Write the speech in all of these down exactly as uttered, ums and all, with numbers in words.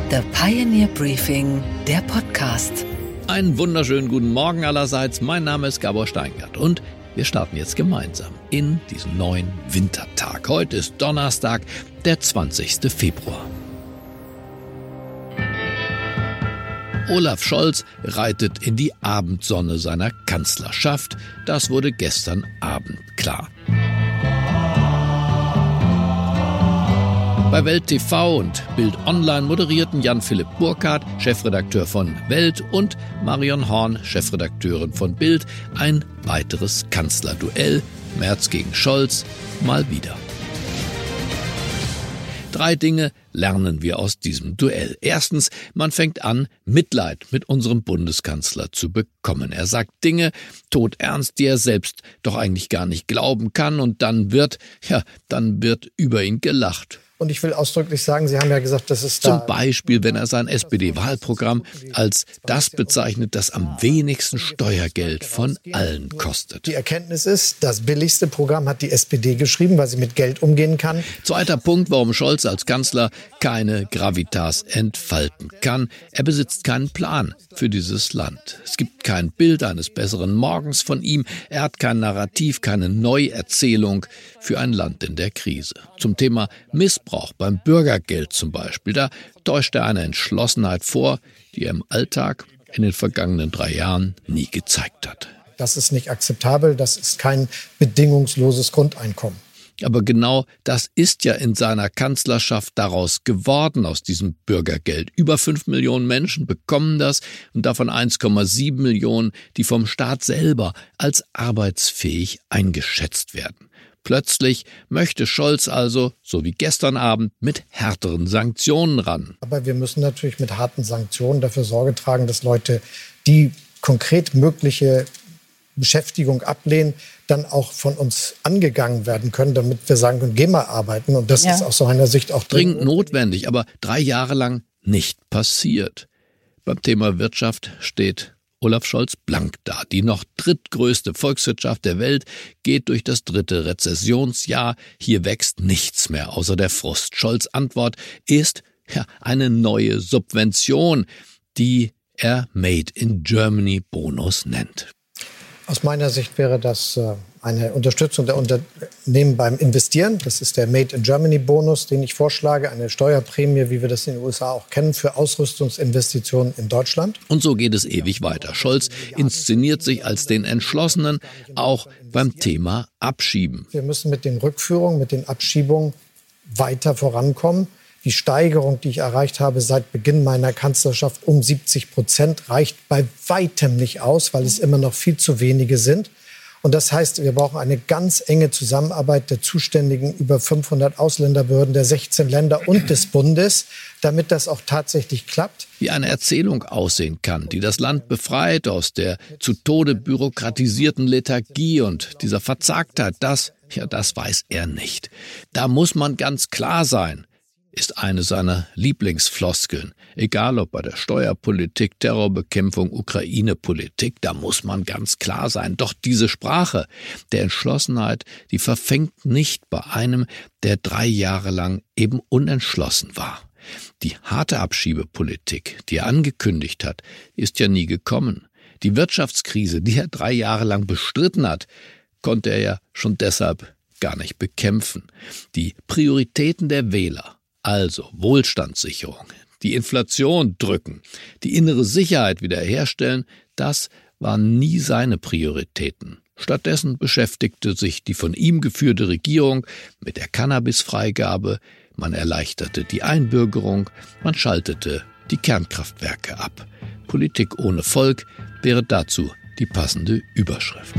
The Pioneer Briefing, der Podcast. Einen wunderschönen guten Morgen allerseits. Mein Name ist Gabor Steingart und wir starten jetzt gemeinsam in diesen neuen Wintertag. Heute ist Donnerstag, der zwanzigster Februar. Olaf Scholz reitet in die Abendsonne seiner Kanzlerschaft. Das wurde gestern Abend klar. Bei Welt T V und Bild Online moderierten Jan-Philipp Burkhardt, Chefredakteur von Welt, und Marion Horn, Chefredakteurin von Bild, ein weiteres Kanzlerduell. Merz gegen Scholz, mal wieder. Drei Dinge lernen wir aus diesem Duell. Erstens, man fängt an, Mitleid mit unserem Bundeskanzler zu bekommen. Er sagt Dinge todernst, die er selbst doch eigentlich gar nicht glauben kann, und dann wird, ja, dann wird über ihn gelacht. Und ich will ausdrücklich sagen, Sie haben ja gesagt, dass es da... Zum Beispiel, wenn er sein S P D-Wahlprogramm als das bezeichnet, das am wenigsten Steuergeld von allen kostet. Die Erkenntnis ist, das billigste Programm hat die S P D geschrieben, weil sie mit Geld umgehen kann. Zweiter Punkt, warum Scholz als Kanzler keine Gravitas entfalten kann. Er besitzt keinen Plan für dieses Land. Es gibt kein Bild eines besseren Morgens von ihm. Er hat kein Narrativ, keine Neuerzählung für ein Land in der Krise. Zum Thema Missbrauch beim Bürgergeld zum Beispiel, da täuscht er eine Entschlossenheit vor, die er im Alltag in den vergangenen drei Jahren nie gezeigt hat. Das ist nicht akzeptabel, das ist kein bedingungsloses Grundeinkommen. Aber genau das ist ja in seiner Kanzlerschaft daraus geworden, aus diesem Bürgergeld. Über fünf Millionen Menschen bekommen das, und davon eins Komma sieben Millionen, die vom Staat selber als arbeitsfähig eingeschätzt werden. Plötzlich möchte Scholz also, so wie gestern Abend, mit härteren Sanktionen ran. Aber wir müssen natürlich mit harten Sanktionen dafür Sorge tragen, dass Leute, die konkret mögliche Beschäftigung ablehnen, dann auch von uns angegangen werden können, damit wir sagen können, geh mal arbeiten. Und das ja. ist aus seiner Sicht auch dringend, dringend notwendig, aber drei Jahre lang nicht passiert. Beim Thema Wirtschaft steht Olaf Scholz blank da. Die noch drittgrößte Volkswirtschaft der Welt geht durch das dritte Rezessionsjahr. Hier wächst nichts mehr außer der Frust. Scholz' Antwort ist ja eine neue Subvention, die er Made in Germany Bonus nennt. Aus meiner Sicht wäre das eine Unterstützung der Unternehmen beim Investieren. Das ist der Made in Germany Bonus, den ich vorschlage. Eine Steuerprämie, wie wir das in den U S A auch kennen, für Ausrüstungsinvestitionen in Deutschland. Und so geht es ewig weiter. Scholz inszeniert sich als den Entschlossenen, auch beim Thema Abschieben. Wir müssen mit den Rückführungen, mit den Abschiebungen weiter vorankommen. Die Steigerung, die ich erreicht habe seit Beginn meiner Kanzlerschaft um siebzig Prozent, reicht bei weitem nicht aus, weil es immer noch viel zu wenige sind. Und das heißt, wir brauchen eine ganz enge Zusammenarbeit der zuständigen über fünfhundert Ausländerbehörden der sechzehn Länder und des Bundes, damit das auch tatsächlich klappt. Wie eine Erzählung aussehen kann, die das Land befreit aus der zu Tode bürokratisierten Lethargie und dieser Verzagtheit, das, ja, das weiß er nicht. Da muss man ganz klar sein, ist eine seiner Lieblingsfloskeln. Egal ob bei der Steuerpolitik, Terrorbekämpfung, Ukraine-Politik, da muss man ganz klar sein. Doch diese Sprache der Entschlossenheit, die verfängt nicht bei einem, der drei Jahre lang eben unentschlossen war. Die harte Abschiebepolitik, die er angekündigt hat, ist ja nie gekommen. Die Wirtschaftskrise, die er drei Jahre lang bestritten hat, konnte er ja schon deshalb gar nicht bekämpfen. Die Prioritäten der Wähler, also Wohlstandssicherung, die Inflation drücken, die innere Sicherheit wiederherstellen, das waren nie seine Prioritäten. Stattdessen beschäftigte sich die von ihm geführte Regierung mit der Cannabisfreigabe, man erleichterte die Einbürgerung, man schaltete die Kernkraftwerke ab. Politik ohne Volk wäre dazu die passende Überschrift.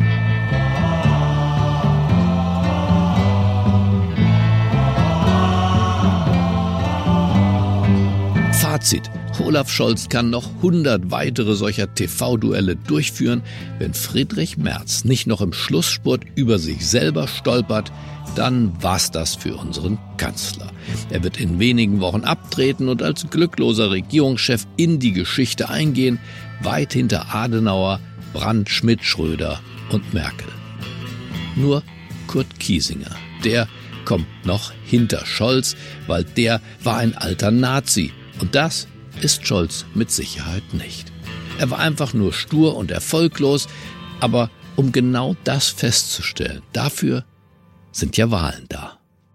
Fazit: Olaf Scholz kann noch hundert weitere solcher T V-Duelle durchführen. Wenn Friedrich Merz nicht noch im Schlussspurt über sich selber stolpert, dann war's das für unseren Kanzler. Er wird in wenigen Wochen abtreten und als glückloser Regierungschef in die Geschichte eingehen, weit hinter Adenauer, Brandt, Schmidt, Schröder und Merkel. Nur Kurt Kiesinger, der kommt noch hinter Scholz, weil der war ein alter Nazi. Und das ist Scholz mit Sicherheit nicht. Er war einfach nur stur und erfolglos, aber um genau das festzustellen, dafür sind ja Wahlen da.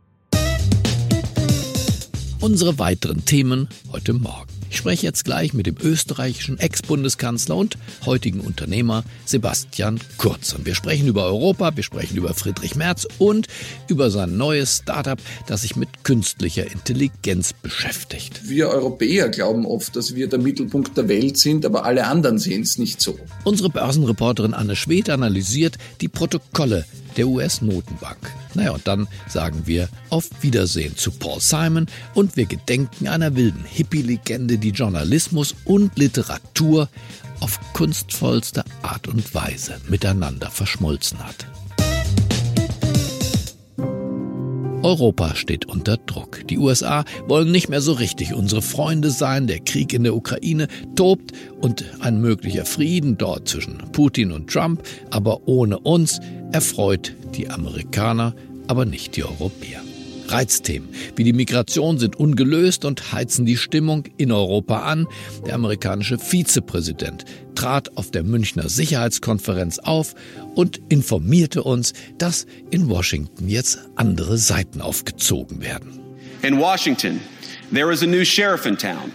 Unsere weiteren Themen heute Morgen. Ich spreche jetzt gleich mit dem österreichischen Ex-Bundeskanzler und heutigen Unternehmer Sebastian Kurz. Und wir sprechen über Europa, wir sprechen über Friedrich Merz und über sein neues Startup, das sich mit künstlicher Intelligenz beschäftigt. Wir Europäer glauben oft, dass wir der Mittelpunkt der Welt sind, aber alle anderen sehen es nicht so. Unsere Börsenreporterin Anne Schwed analysiert die Protokolle der U S-Notenbank. Naja, und dann sagen wir auf Wiedersehen zu Paul Simon und wir gedenken einer wilden Hippie-Legende, die Journalismus und Literatur auf kunstvollste Art und Weise miteinander verschmolzen hat. Europa steht unter Druck. Die U S A wollen nicht mehr so richtig unsere Freunde sein. Der Krieg in der Ukraine tobt und ein möglicher Frieden dort zwischen Putin und Trump, aber ohne uns, erfreut die Amerikaner, aber nicht die Europäer. Reizthemen wie die Migration sind ungelöst und heizen die Stimmung in Europa an. Der amerikanische Vizepräsident trat auf der Münchner Sicherheitskonferenz auf und informierte uns, dass in Washington jetzt andere Seiten aufgezogen werden. In Washington, there is a new sheriff in town.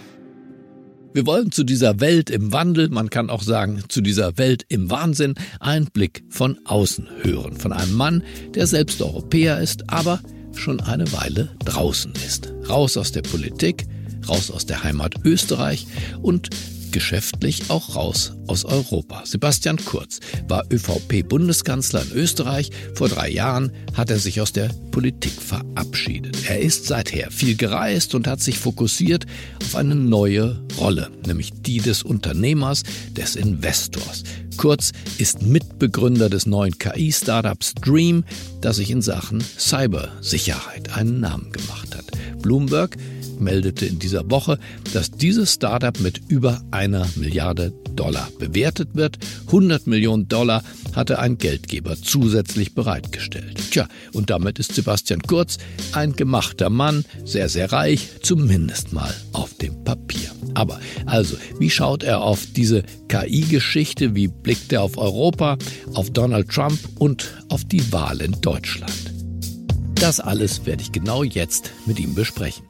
Wir wollen zu dieser Welt im Wandel, man kann auch sagen, zu dieser Welt im Wahnsinn, einen Blick von außen hören. Von einem Mann, der selbst Europäer ist, aber schon eine Weile draußen ist. Raus aus der Politik, raus aus der Heimat Österreich und geschäftlich auch raus aus Europa. Sebastian Kurz war ÖVP-Bundeskanzler in Österreich. Vor drei Jahren hat er sich aus der Politik verabschiedet. Er ist seither viel gereist und hat sich fokussiert auf eine neue Rolle, nämlich die des Unternehmers, des Investors. Kurz ist Mitbegründer des neuen K I-Startups Dream, das sich in Sachen Cybersicherheit einen Namen gemacht hat. Bloomberg meldete in dieser Woche, dass dieses Startup mit über einer Milliarde Dollar bewertet wird. hundert Millionen Dollar hatte ein Geldgeber zusätzlich bereitgestellt. Tja, und damit ist Sebastian Kurz ein gemachter Mann, sehr, sehr reich, zumindest mal auf dem Papier. Aber also, wie schaut er auf diese K I-Geschichte? Wie blickt er auf Europa, auf Donald Trump und auf die Wahl in Deutschland? Das alles werde ich genau jetzt mit ihm besprechen.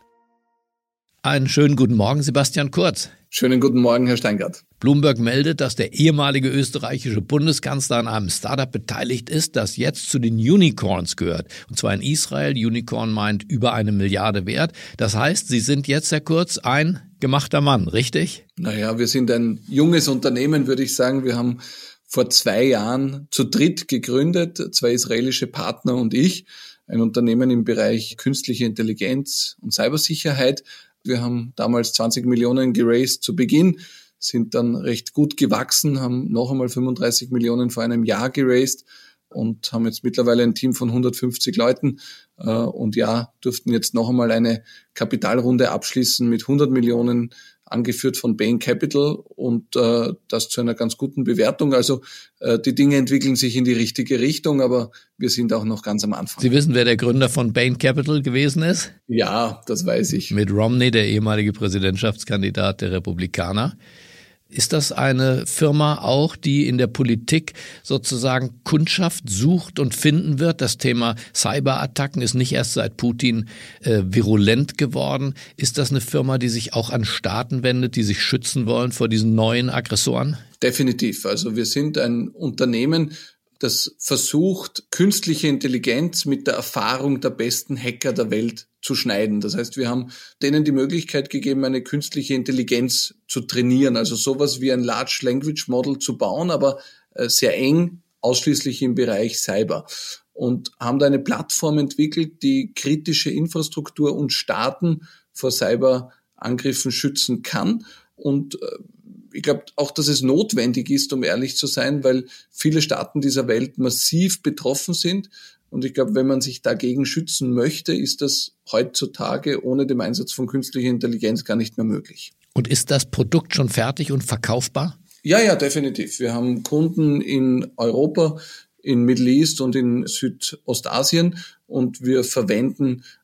Einen schönen guten Morgen, Sebastian Kurz. Schönen guten Morgen, Herr Steingart. Bloomberg meldet, dass der ehemalige österreichische Bundeskanzler an einem Startup beteiligt ist, das jetzt zu den Unicorns gehört. Und zwar in Israel. Unicorn meint über eine Milliarde wert. Das heißt, Sie sind jetzt, Herr Kurz, ein gemachter Mann, richtig? Naja, wir sind ein junges Unternehmen, würde ich sagen. Wir haben vor zwei Jahren zu dritt gegründet, zwei israelische Partner und ich. Ein Unternehmen im Bereich künstliche Intelligenz und Cybersicherheit. Wir haben damals zwanzig Millionen geraced zu Beginn, sind dann recht gut gewachsen, haben noch einmal fünfunddreißig Millionen vor einem Jahr geraced und haben jetzt mittlerweile ein Team von hundertfünfzig Leuten und ja, durften jetzt noch einmal eine Kapitalrunde abschließen mit hundert Millionen, angeführt von Bain Capital und äh, das zu einer ganz guten Bewertung. Also äh, die Dinge entwickeln sich in die richtige Richtung, aber wir sind auch noch ganz am Anfang. Sie wissen, wer der Gründer von Bain Capital gewesen ist? Ja, das weiß ich. Mit Romney, der ehemalige Präsidentschaftskandidat der Republikaner. Ist das eine Firma auch, die in der Politik sozusagen Kundschaft sucht und finden wird? Das Thema Cyberattacken ist nicht erst seit Putin äh, virulent geworden. Ist das eine Firma, die sich auch an Staaten wendet, die sich schützen wollen vor diesen neuen Aggressoren? Definitiv. Also wir sind ein Unternehmen, das versucht, künstliche Intelligenz mit der Erfahrung der besten Hacker der Welt zu schneiden. Das heißt, wir haben denen die Möglichkeit gegeben, eine künstliche Intelligenz zu trainieren, also sowas wie ein Large Language Model zu bauen, aber sehr eng, ausschließlich im Bereich Cyber. Und haben da eine Plattform entwickelt, die kritische Infrastruktur und Staaten vor Cyberangriffen schützen kann. Und ich glaube auch, dass es notwendig ist, um ehrlich zu sein, weil viele Staaten dieser Welt massiv betroffen sind. Und ich glaube, wenn man sich dagegen schützen möchte, ist das heutzutage ohne den Einsatz von künstlicher Intelligenz gar nicht mehr möglich. Und ist das Produkt schon fertig und verkaufbar? Ja, ja, definitiv. Wir haben Kunden in Europa, in Middle East und in Südostasien und wir verwenden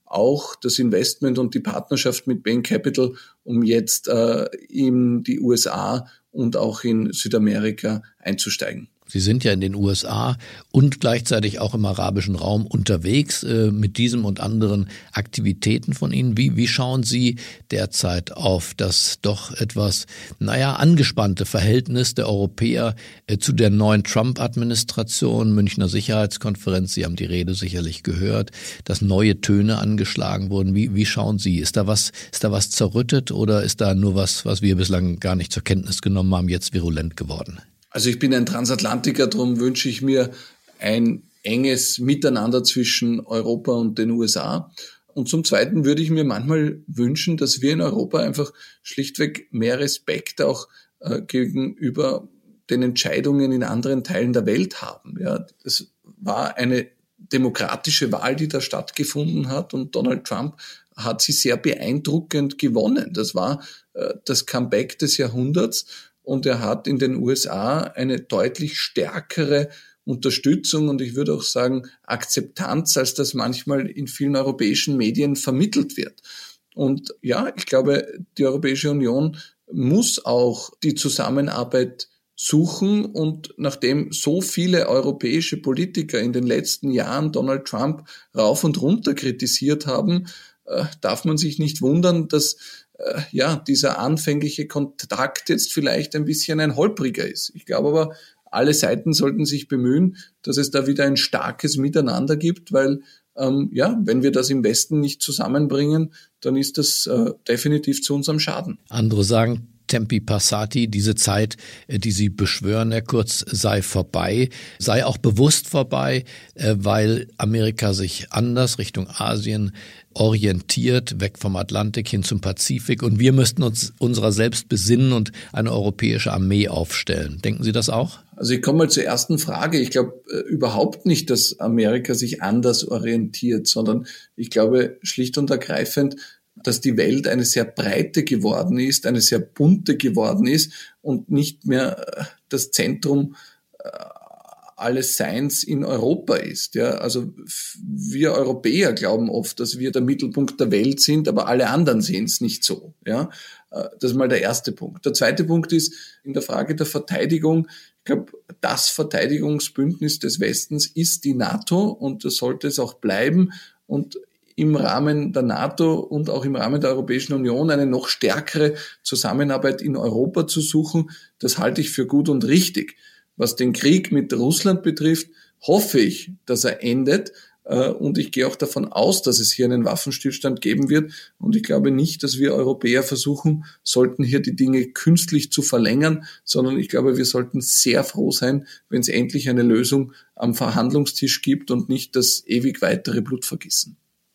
auch das Investment und die Partnerschaft mit Bain Capital, um jetzt äh, in die U S A und auch in Südamerika einzusteigen. Sie sind ja in den U S A und gleichzeitig auch im arabischen Raum unterwegs äh, mit diesem und anderen Aktivitäten von Ihnen. Wie, wie schauen Sie derzeit auf das doch etwas, naja, angespannte Verhältnis der Europäer äh, zu der neuen Trump-Administration, Münchner Sicherheitskonferenz? Sie haben die Rede sicherlich gehört, dass neue Töne angeschlagen wurden. Wie, wie schauen Sie? Ist da was, ist da was zerrüttet oder ist da nur was, was wir bislang gar nicht zur Kenntnis genommen haben, jetzt virulent geworden? Also ich bin ein Transatlantiker, darum wünsche ich mir ein enges Miteinander zwischen Europa und den U S A. Und zum Zweiten würde ich mir manchmal wünschen, dass wir in Europa einfach schlichtweg mehr Respekt auch äh, gegenüber den Entscheidungen in anderen Teilen der Welt haben. Ja, es war eine demokratische Wahl, die da stattgefunden hat, und Donald Trump hat sie sehr beeindruckend gewonnen. Das war äh, das Comeback des Jahrhunderts. Und er hat in den U S A eine deutlich stärkere Unterstützung und ich würde auch sagen Akzeptanz, als das manchmal in vielen europäischen Medien vermittelt wird. Und ja, ich glaube, die Europäische Union muss auch die Zusammenarbeit suchen. Und nachdem so viele europäische Politiker in den letzten Jahren Donald Trump rauf und runter kritisiert haben, darf man sich nicht wundern, dass ja, dieser anfängliche Kontakt jetzt vielleicht ein bisschen ein holpriger ist. Ich glaube aber, alle Seiten sollten sich bemühen, dass es da wieder ein starkes Miteinander gibt, weil, ähm, ja, wenn wir das im Westen nicht zusammenbringen, dann ist das äh, definitiv zu unserem Schaden. Andere sagen, Tempi passati, diese Zeit, die Sie beschwören, Herr Kurz, sei vorbei, sei auch bewusst vorbei, weil Amerika sich anders Richtung Asien orientiert, weg vom Atlantik hin zum Pazifik, und wir müssten uns unserer selbst besinnen und eine europäische Armee aufstellen. Denken Sie das auch? Also ich komme mal zur ersten Frage. Ich glaube äh, überhaupt nicht, dass Amerika sich anders orientiert, sondern ich glaube schlicht und ergreifend, dass die Welt eine sehr breite geworden ist, eine sehr bunte geworden ist und nicht mehr das Zentrum alles Seins in Europa ist. Ja, also wir Europäer glauben oft, dass wir der Mittelpunkt der Welt sind, aber alle anderen sehen es nicht so. Ja, das ist mal der erste Punkt. Der zweite Punkt ist in der Frage der Verteidigung. Ich glaube, das Verteidigungsbündnis des Westens ist die NATO und das sollte es auch bleiben. Und im Rahmen der NATO und auch im Rahmen der Europäischen Union eine noch stärkere Zusammenarbeit in Europa zu suchen, das halte ich für gut und richtig. Was den Krieg mit Russland betrifft, hoffe ich, dass er endet. Und ich gehe auch davon aus, dass es hier einen Waffenstillstand geben wird. Und ich glaube nicht, dass wir Europäer versuchen sollten, hier die Dinge künstlich zu verlängern, sondern ich glaube, wir sollten sehr froh sein, wenn es endlich eine Lösung am Verhandlungstisch gibt und nicht das ewig weitere Blutvergießen.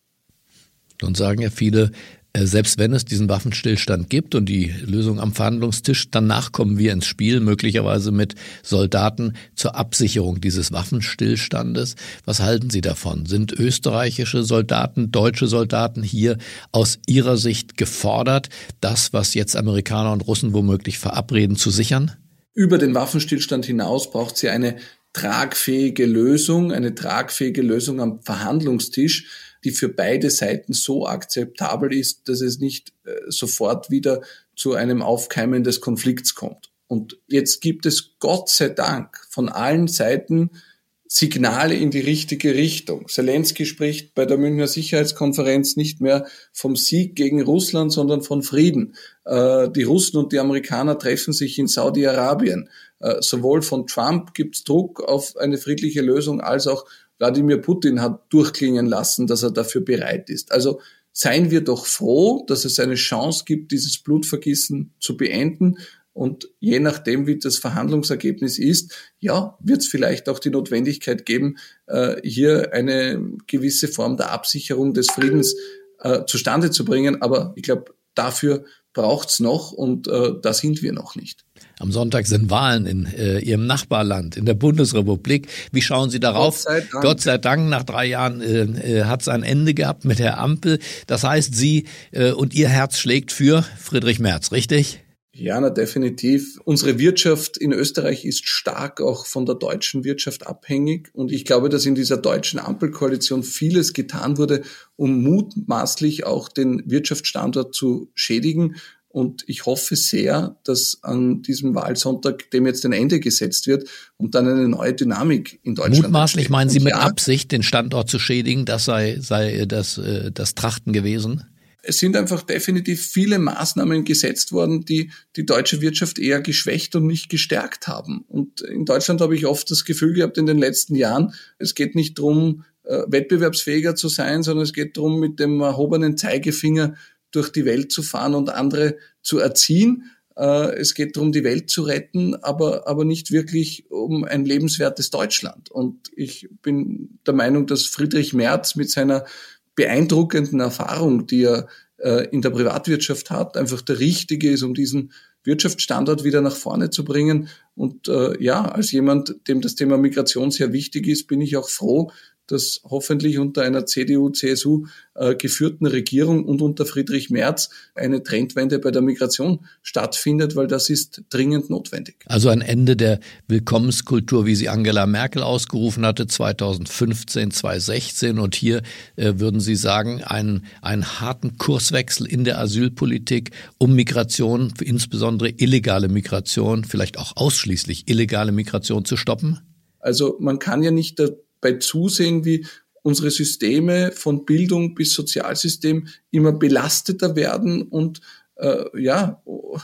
Nun sagen ja viele, selbst wenn es diesen Waffenstillstand gibt und die Lösung am Verhandlungstisch, danach kommen wir ins Spiel, möglicherweise mit Soldaten zur Absicherung dieses Waffenstillstandes. Was halten Sie davon? Sind österreichische Soldaten, deutsche Soldaten hier aus Ihrer Sicht gefordert, das, was jetzt Amerikaner und Russen womöglich verabreden, zu sichern? Über den Waffenstillstand hinaus braucht sie eine tragfähige Lösung, eine tragfähige Lösung am Verhandlungstisch, die für beide Seiten so akzeptabel ist, dass es nicht äh, sofort wieder zu einem Aufkeimen des Konflikts kommt. Und jetzt gibt es Gott sei Dank von allen Seiten Signale in die richtige Richtung. Zelensky spricht bei der Münchner Sicherheitskonferenz nicht mehr vom Sieg gegen Russland, sondern von Frieden. Äh, die Russen und die Amerikaner treffen sich in Saudi-Arabien. Äh, sowohl von Trump gibt es Druck auf eine friedliche Lösung, als auch Wladimir Putin hat durchklingen lassen, dass er dafür bereit ist. Also seien wir doch froh, dass es eine Chance gibt, dieses Blutvergießen zu beenden. Und je nachdem, wie das Verhandlungsergebnis ist, ja, wird es vielleicht auch die Notwendigkeit geben, äh, hier eine gewisse Form der Absicherung des Friedens äh, zustande zu bringen. Aber ich glaube, dafür braucht's noch und äh, da sind wir noch nicht. Am Sonntag sind Wahlen in äh, Ihrem Nachbarland, in der Bundesrepublik. Wie schauen Sie darauf? Gott sei Dank, Gott sei Dank nach drei Jahren äh, äh, hat es ein Ende gehabt mit der Ampel. Das heißt, Sie äh, und Ihr Herz schlägt für Friedrich Merz, richtig? Ja, na, definitiv. Unsere Wirtschaft in Österreich ist stark auch von der deutschen Wirtschaft abhängig. Und ich glaube, dass in dieser deutschen Ampelkoalition vieles getan wurde, um mutmaßlich auch den Wirtschaftsstandort zu schädigen. Und ich hoffe sehr, dass an diesem Wahlsonntag dem jetzt ein Ende gesetzt wird und dann eine neue Dynamik in Deutschland Mutmaßlich entsteht. meinen Sie und mit ja, Absicht, den Standort zu schädigen? Das sei, sei das, das Trachten gewesen? Es sind einfach definitiv viele Maßnahmen gesetzt worden, die die deutsche Wirtschaft eher geschwächt und nicht gestärkt haben. Und in Deutschland habe ich oft das Gefühl gehabt in den letzten Jahren, es geht nicht darum, wettbewerbsfähiger zu sein, sondern es geht darum, mit dem erhobenen Zeigefinger durch die Welt zu fahren und andere zu erziehen. Es geht darum, die Welt zu retten, aber, aber nicht wirklich um ein lebenswertes Deutschland. Und ich bin der Meinung, dass Friedrich Merz mit seiner beeindruckenden Erfahrung, die er äh, in der Privatwirtschaft hat, einfach der Richtige ist, um diesen Wirtschaftsstandort wieder nach vorne zu bringen. Und äh, ja, als jemand, dem das Thema Migration sehr wichtig ist, bin ich auch froh, dass hoffentlich unter einer C D U C S U äh, geführten Regierung und unter Friedrich Merz eine Trendwende bei der Migration stattfindet, weil das ist dringend notwendig. Also ein Ende der Willkommenskultur, wie sie Angela Merkel ausgerufen hatte, zweitausendfünfzehn, zweitausendsechzehn. Und hier äh, würden Sie sagen, einen, einen harten Kurswechsel in der Asylpolitik, um Migration, insbesondere illegale Migration, vielleicht auch ausschließlich illegale Migration zu stoppen? Also man kann ja nicht der bei Zusehen, wie unsere Systeme von Bildung bis Sozialsystem immer belasteter werden und äh, ja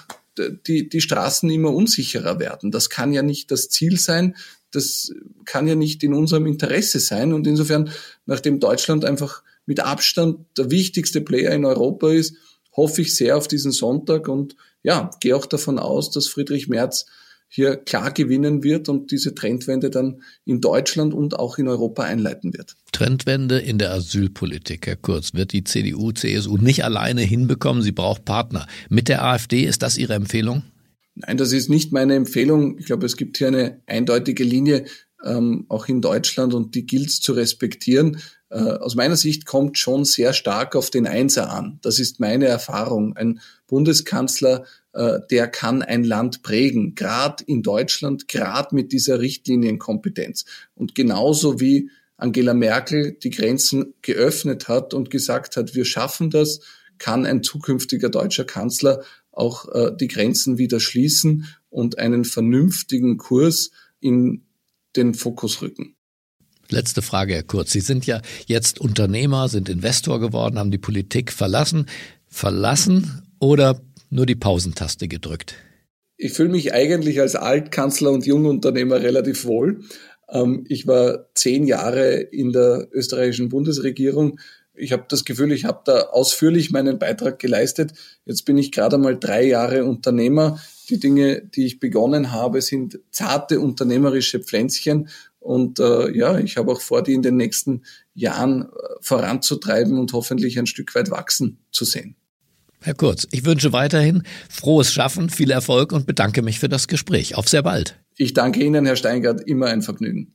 die, die Straßen immer unsicherer werden. Das kann ja nicht das Ziel sein, das kann ja nicht in unserem Interesse sein. Und insofern, nachdem Deutschland einfach mit Abstand der wichtigste Player in Europa ist, hoffe ich sehr auf diesen Sonntag und ja, gehe auch davon aus, dass Friedrich Merz hier klar gewinnen wird und diese Trendwende dann in Deutschland und auch in Europa einleiten wird. Trendwende in der Asylpolitik, Herr Kurz, wird die C D U, C S U nicht alleine hinbekommen. Sie braucht Partner. Mit der AfD, ist das Ihre Empfehlung? Nein, das ist nicht meine Empfehlung. Ich glaube, es gibt hier eine eindeutige Linie, ähm, auch in Deutschland, und die gilt es zu respektieren. Äh, aus meiner Sicht kommt schon sehr stark auf den Einser an. Das ist meine Erfahrung. Ein Bundeskanzler, äh, der kann ein Land prägen, gerade in Deutschland, gerade mit dieser Richtlinienkompetenz. Und genauso wie Angela Merkel die Grenzen geöffnet hat und gesagt hat, wir schaffen das, kann ein zukünftiger deutscher Kanzler auch äh, die Grenzen wieder schließen und einen vernünftigen Kurs in den Fokus rücken. Letzte Frage, Herr Kurz. Sie sind ja jetzt Unternehmer, sind Investor geworden, haben die Politik verlassen. Verlassen oder nur die Pausentaste gedrückt? Ich fühle mich eigentlich als Altkanzler und Jungunternehmer relativ wohl. Ich war zehn Jahre in der österreichischen Bundesregierung. Ich habe das Gefühl, ich habe da ausführlich meinen Beitrag geleistet. Jetzt bin ich gerade mal drei Jahre Unternehmer. Die Dinge, die ich begonnen habe, sind zarte unternehmerische Pflänzchen. Und äh, ja, ich habe auch vor, die in den nächsten Jahren äh, voranzutreiben und hoffentlich ein Stück weit wachsen zu sehen. Herr Kurz, ich wünsche weiterhin frohes Schaffen, viel Erfolg und bedanke mich für das Gespräch. Auf sehr bald. Ich danke Ihnen, Herr Steingart, immer ein Vergnügen.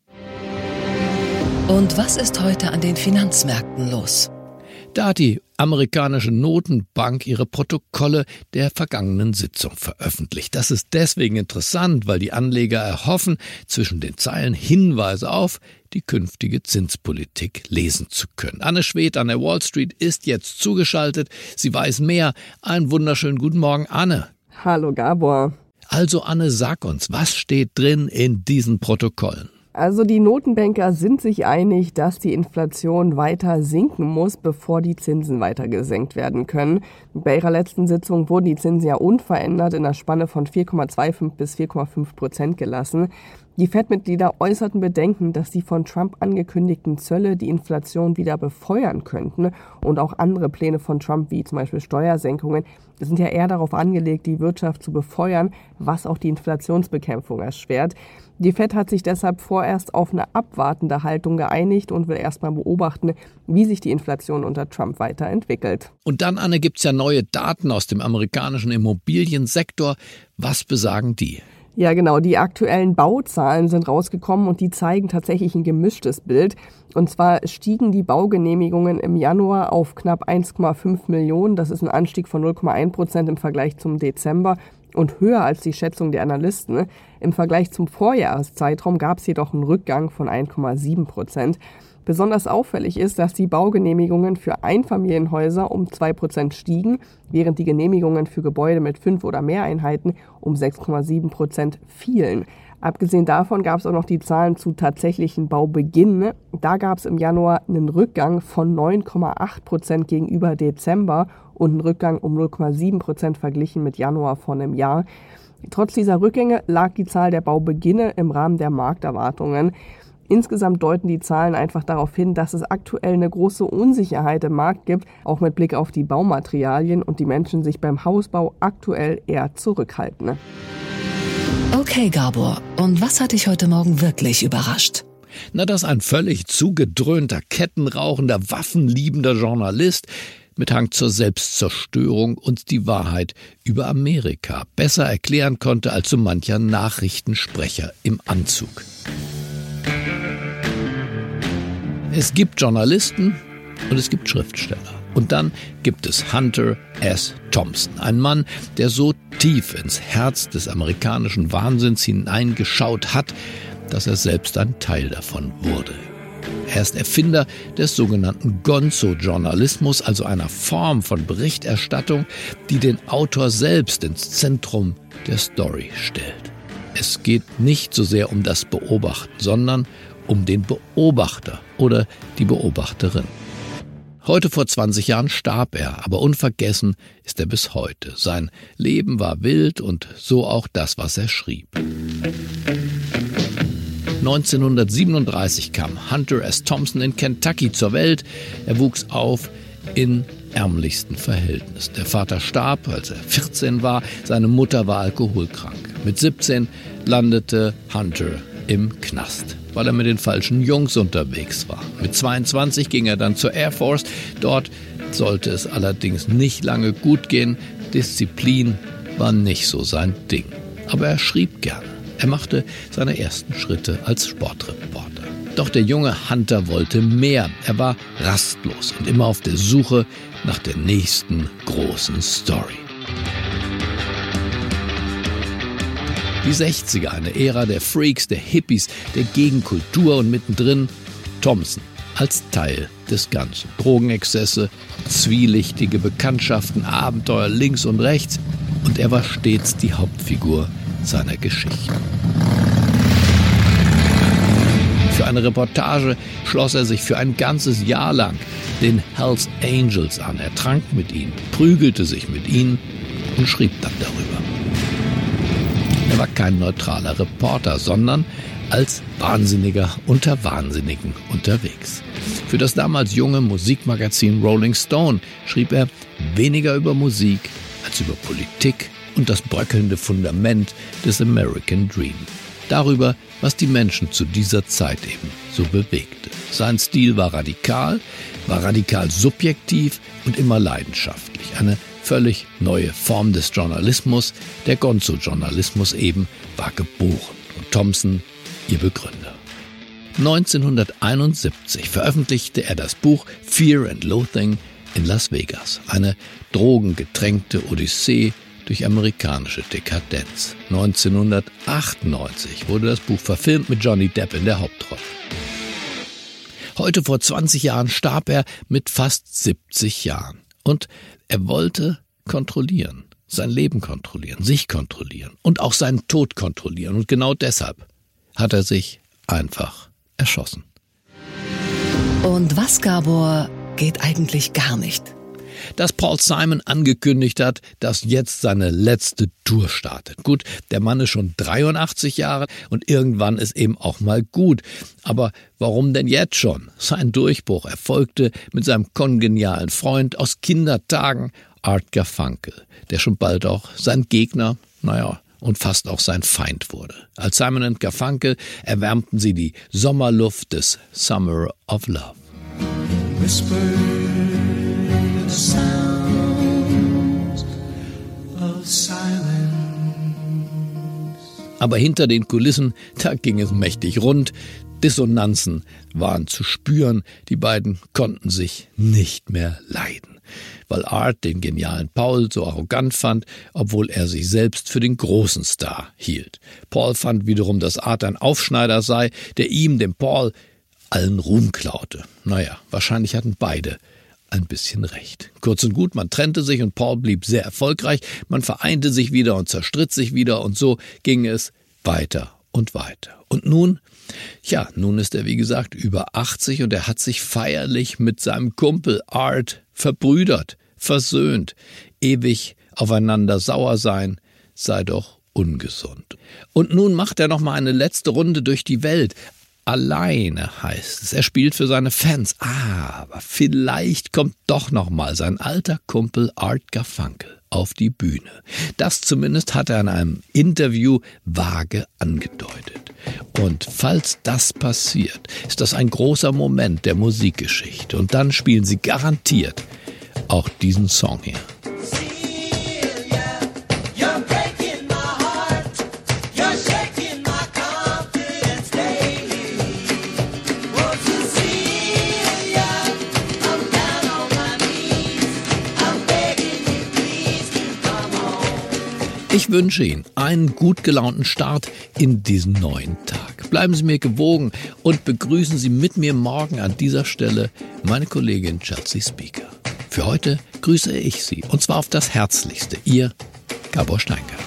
Und was ist heute an den Finanzmärkten los? Da hat die amerikanische Notenbank ihre Protokolle der vergangenen Sitzung veröffentlicht. Das ist deswegen interessant, weil die Anleger erhoffen, zwischen den Zeilen Hinweise auf die künftige Zinspolitik lesen zu können. Anne Schwedt an der Wall Street ist jetzt zugeschaltet. Sie weiß mehr. Einen wunderschönen guten Morgen, Anne. Hallo Gabor. Also Anne, sag uns, was steht drin in diesen Protokollen? Also die Notenbanker sind sich einig, dass die Inflation weiter sinken muss, bevor die Zinsen weiter gesenkt werden können. Bei ihrer letzten Sitzung wurden die Zinsen ja unverändert in der Spanne von vier Komma fünfundzwanzig bis vier Komma fünf Prozent gelassen. Die Fed-Mitglieder äußerten Bedenken, dass die von Trump angekündigten Zölle die Inflation wieder befeuern könnten. Und auch andere Pläne von Trump, wie zum Beispiel Steuersenkungen, sind ja eher darauf angelegt, die Wirtschaft zu befeuern, was auch die Inflationsbekämpfung erschwert. Die Fed hat sich deshalb vorerst auf eine abwartende Haltung geeinigt und will erstmal beobachten, wie sich die Inflation unter Trump weiterentwickelt. Und dann, Anne, gibt's ja neue Daten aus dem amerikanischen Immobiliensektor. Was besagen die? Ja, genau. Die aktuellen Bauzahlen sind rausgekommen und die zeigen tatsächlich ein gemischtes Bild. Und zwar stiegen die Baugenehmigungen im Januar auf knapp eins Komma fünf Millionen. Das ist ein Anstieg von null Komma eins Prozent im Vergleich zum Dezember. und höher als die Schätzung der Analysten. Im Vergleich zum Vorjahreszeitraum gab es jedoch einen Rückgang von eins Komma sieben Prozent. Besonders auffällig ist, dass die Baugenehmigungen für Einfamilienhäuser um zwei Prozent stiegen, während die Genehmigungen für Gebäude mit fünf oder mehr Einheiten um sechs Komma sieben Prozent fielen. Abgesehen davon gab es auch noch die Zahlen zu tatsächlichen Baubeginn. Da gab es im Januar einen Rückgang von neun Komma acht Prozent gegenüber Dezember und einen Rückgang um null Komma sieben Prozent verglichen mit Januar von einem Jahr. Trotz dieser Rückgänge lag die Zahl der Baubeginne im Rahmen der Markterwartungen. Insgesamt deuten die Zahlen einfach darauf hin, dass es aktuell eine große Unsicherheit im Markt gibt, auch mit Blick auf die Baumaterialien und die Menschen sich beim Hausbau aktuell eher zurückhalten. Okay, Gabor, und was hat dich heute Morgen wirklich überrascht? Na, dass ein völlig zugedröhnter, kettenrauchender, waffenliebender Journalist mit Hang zur Selbstzerstörung uns die Wahrheit über Amerika besser erklären konnte als so mancher Nachrichtensprecher im Anzug. Es gibt Journalisten und es gibt Schriftsteller. Und dann gibt es Hunter S. Thompson, ein Mann, der so tief ins Herz des amerikanischen Wahnsinns hineingeschaut hat, dass er selbst ein Teil davon wurde. Er ist Erfinder des sogenannten Gonzo-Journalismus, also einer Form von Berichterstattung, die den Autor selbst ins Zentrum der Story stellt. Es geht nicht so sehr um das Beobachten, sondern um den Beobachter oder die Beobachterin. Heute vor zwanzig Jahren starb er, aber unvergessen ist er bis heute. Sein Leben war wild und so auch das, was er schrieb. neunzehnhundertsiebenunddreißig kam Hunter S. Thompson in Kentucky zur Welt. Er wuchs auf in ärmlichsten Verhältnissen. Der Vater starb, als er vierzehn war. Seine Mutter war alkoholkrank. Mit siebzehn landete Hunter im Knast, weil er mit den falschen Jungs unterwegs war. Mit zweiundzwanzig ging er dann zur Air Force. Dort sollte es allerdings nicht lange gut gehen. Disziplin war nicht so sein Ding. Aber er schrieb gerne. Er machte seine ersten Schritte als Sportreporter. Doch der junge Hunter wollte mehr. Er war rastlos und immer auf der Suche nach der nächsten großen Story. Die sechziger, eine Ära der Freaks, der Hippies, der Gegenkultur und mittendrin Thompson als Teil des Ganzen. Drogenexzesse, zwielichtige Bekanntschaften, Abenteuer links und rechts. Und er war stets die Hauptfigur seiner Geschichte. Für eine Reportage schloss er sich für ein ganzes Jahr lang den Hells Angels an. Er trank mit ihnen, prügelte sich mit ihnen und schrieb dann darüber. Er war kein neutraler Reporter, sondern als Wahnsinniger unter Wahnsinnigen unterwegs. Für das damals junge Musikmagazin Rolling Stone schrieb er weniger über Musik als über Politik und das bröckelnde Fundament des American Dream. Darüber, was die Menschen zu dieser Zeit eben so bewegte. Sein Stil war radikal, war radikal subjektiv und immer leidenschaftlich. Eine völlig neue Form des Journalismus, der Gonzo-Journalismus eben, war geboren. Und Thompson, ihr Begründer. neunzehnhunderteinundsiebzig veröffentlichte er das Buch Fear and Loathing in Las Vegas. Eine drogengetränkte Odyssee durch amerikanische Dekadenz. neunzehnhundertachtundneunzig wurde das Buch verfilmt mit Johnny Depp in der Hauptrolle. Heute vor zwanzig Jahren starb er mit fast siebzig Jahren. Und er wollte kontrollieren, sein Leben kontrollieren, sich kontrollieren und auch seinen Tod kontrollieren. Und genau deshalb hat er sich einfach erschossen. Und was, Gabor, geht eigentlich gar nicht? Dass Paul Simon angekündigt hat, dass jetzt seine letzte Tour startet. Gut, der Mann ist schon dreiundachtzig Jahre und irgendwann ist eben auch mal gut. Aber warum denn jetzt schon? Sein Durchbruch erfolgte mit seinem kongenialen Freund aus Kindertagen, Art Garfunkel, der schon bald auch sein Gegner, naja, und fast auch sein Feind wurde. Als Simon and Garfunkel erwärmten sie die Sommerluft des Summer of Love. Aber hinter den Kulissen, da ging es mächtig rund. Dissonanzen waren zu spüren. Die beiden konnten sich nicht mehr leiden. weil Art den genialen Paul so arrogant fand, obwohl er sich selbst für den großen Star hielt. Paul fand wiederum, dass Art ein Aufschneider sei, der ihm, dem Paul, allen Ruhm klaute. Naja, wahrscheinlich hatten beide ein bisschen recht. Kurz und gut, man trennte sich und Paul blieb sehr erfolgreich, man vereinte sich wieder und zerstritt sich wieder und so ging es weiter und weiter. Und nun, ja, nun ist er wie gesagt über achtzig und er hat sich feierlich mit seinem Kumpel Art verbrüdert, versöhnt. Ewig aufeinander sauer sein sei doch ungesund. Und nun macht er noch mal eine letzte Runde durch die Welt. Alleine heißt es. Er spielt für seine Fans. Ah, aber vielleicht kommt doch noch mal sein alter Kumpel Art Garfunkel auf die Bühne. Das zumindest hat er in einem Interview vage angedeutet. Und falls das passiert, ist das ein großer Moment der Musikgeschichte. Und dann spielen sie garantiert auch diesen Song hier. Ich wünsche Ihnen einen gut gelaunten Start in diesen neuen Tag. Bleiben Sie mir gewogen und begrüßen Sie mit mir morgen an dieser Stelle meine Kollegin Chelsea Speaker. Für heute grüße ich Sie, und zwar auf das Herzlichste. Ihr Gabor Steingart.